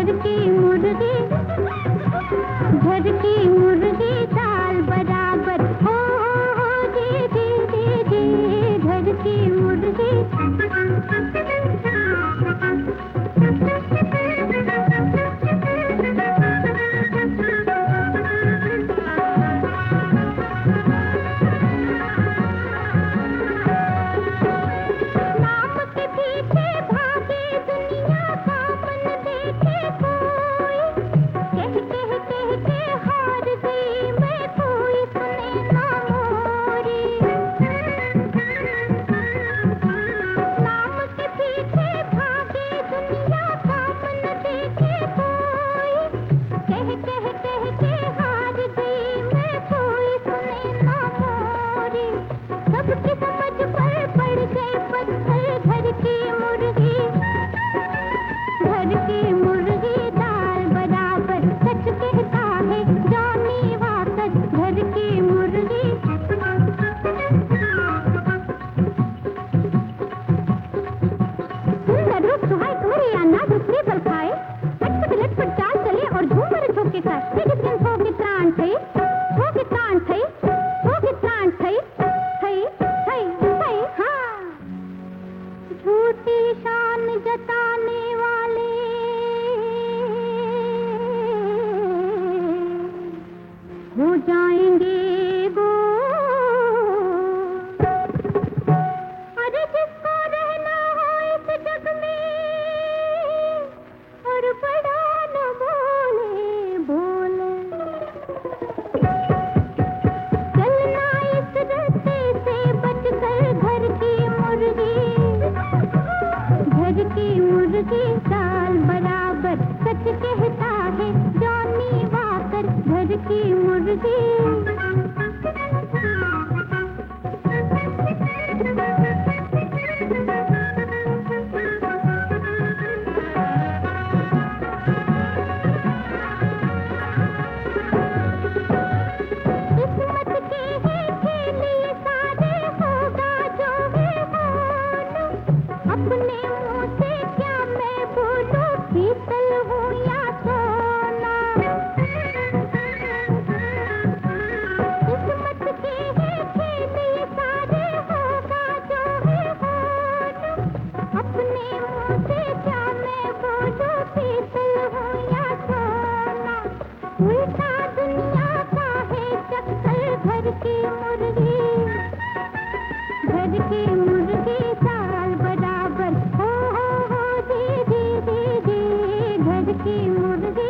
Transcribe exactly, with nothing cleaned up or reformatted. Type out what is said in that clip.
घर की मुर्गी, घर की मुर्गी दाल बराबर, हो हो जी जी जी जी, घर की मुर्गी। झूठी शान जताने वाले हो जाएंगे गो। अरे जिसको रहना हो इस जग में और बड़ा न बोले बोले, चलना इस रस्ते से बचकर घर की मुर्गी, घर की मुर्गी दाल बराबर, सच कहता है जॉनी वाकर, घर की मुर्गी। किस्मत के है खेल ये सारे, होगा जो है होना, अपने मुंह से क्या मैं बोलूं, शीतल हूँ या सोना। किस्मत के है खेल ये सारे, होगा जो है होना, अपने मुंह से क्या मैं बोलूं, शीतल हूँ या सोना। उल्टा दुनिया का है चक्कर, घर की मुर्गी, घर की मुर्गी दाल बराबर, हो हो हो जी जी जी जी, घर की मुर्गी।